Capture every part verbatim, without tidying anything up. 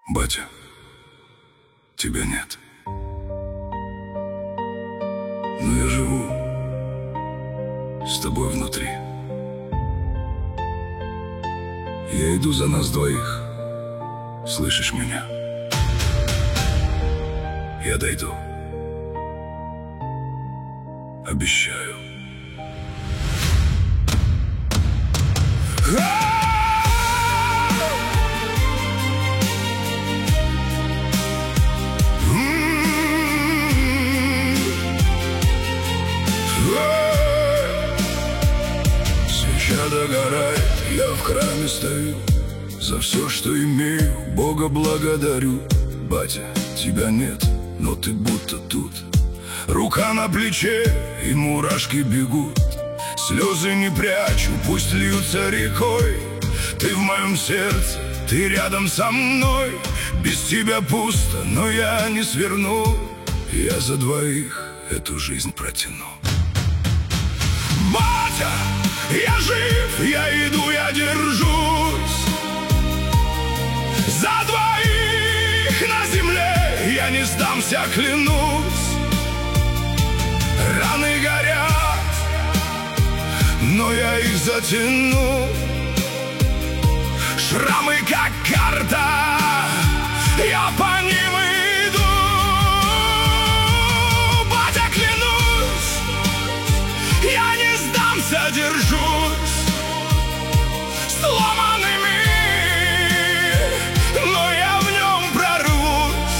Батя, тебя нет. Но я живу с тобой внутри. Я иду за нас двоих. Слышишь меня? Я дойду. Обещаю. Свеча догорает, я в храме стою. За все, что имею, Бога благодарю. Батя, тебя нет, но ты будто тут. Рука на плече, и мурашки бегут. Слезы не прячу, пусть льются рекой. Ты в моем сердце, ты рядом со мной. Без тебя пусто, но я не сверну. Я за двоих эту жизнь протяну. Батя, я жив, я иду, я держусь. За двоих на земле я не сдамся, клянусь. Раны горят, но я их затяну. Шрамы как карта, я по ним иду. Батя, клянусь, я не сдамся, держусь. Сломанный мир, но я в нем прорвусь.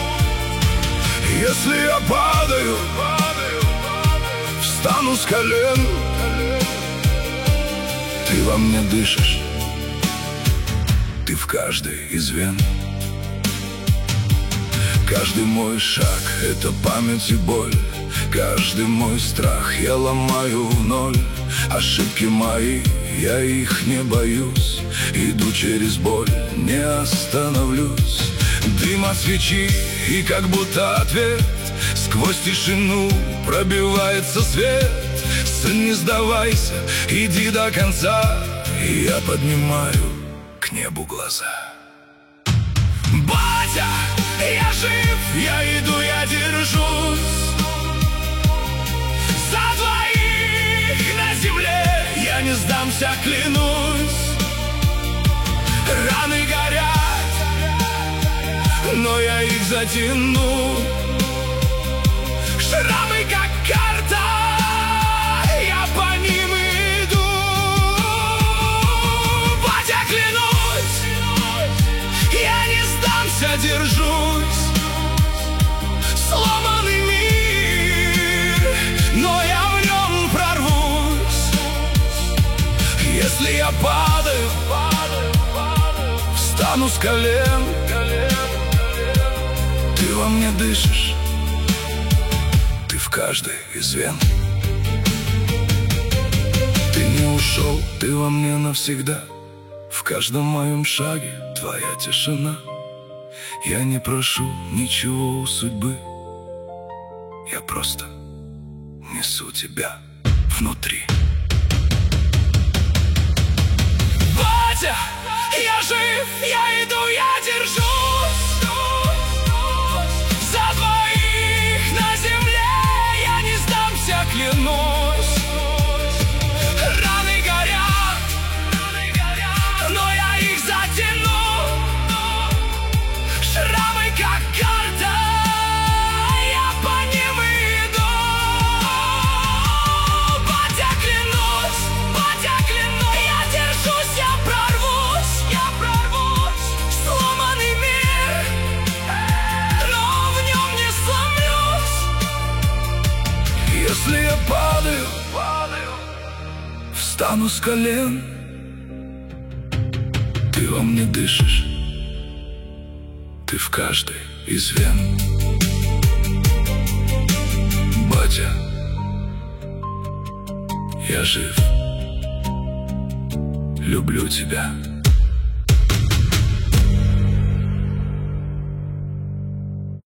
Если я падаю, встану с колен. Ты во мне дышишь, ты в каждой из вен. Каждый мой шаг — это память и боль. Каждый мой страх я ломаю в ноль. Ошибки мои, я их не боюсь. Иду через боль, не остановлюсь. Дым от свечи и как будто ответ. Сквозь тишину пробивается свет. Сын, не сдавайся, иди до конца. И я поднимаю к небу глаза. Батя, я жив, я иду, я держусь. За двоих на земле я не сдамся, клянусь. Раны горят, но я их затяну. Шрамы как карта, я по ним иду. Батя, клянусь, я не сдамся, держусь. Сломанный мир, но я в нем прорвусь. Если я падаю, встану с колен. Ты во мне дышишь, ты в каждой из вен. Ты не ушел, ты во мне навсегда. В каждом моем шаге твоя тишина. Я не прошу ничего у судьбы. Я просто несу тебя внутри. Батя, я жив, я иду, я держусь. За двоих на земле я не сдамся, клянусь. Раны горят, но я их затяну. Шрамы как карта, я по ним иду. Батя, клянусь, батя, клянусь, я держусь, я прорвусь, я прорвусь. Сломанный мир, но в нем не сломлюсь. Если я падаю, падаю, встану с колен. Ты во мне дышишь, ты в каждой из вен. Батя, я жив, люблю тебя.